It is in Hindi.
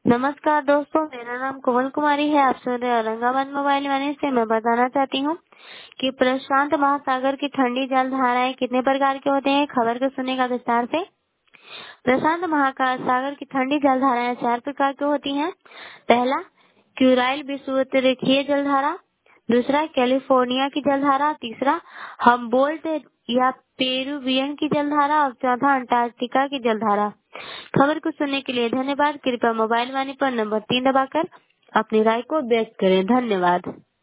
नमस्कार दोस्तों, मेरा नाम कोमल कुमारी है। आप सुन रहे हैं औरंगाबाद मोबाइल वाणी से। मैं बताना चाहती हूँ कि प्रशांत महासागर की ठंडी जल धाराएं कितने प्रकार के होते हैं। खबर को सुनेगा विस्तार से। प्रशांत महासागर की ठंडी जल धाराएं 4 प्रकार की होती हैं। पहला, क्यूराइल विषुववृत्तीय जलधारा। दूसरा, कैलिफोर्निया की जलधारा। तीसरा, हम्बोल्ट या पेरुवियन की जलधारा। और चौथा, अंटार्कटिका की जलधारा। खबर को सुनने के लिए धन्यवाद। कृपया मोबाइल वाणी पर नंबर 3 दबाकर अपनी राय को व्यक्त करें। धन्यवाद।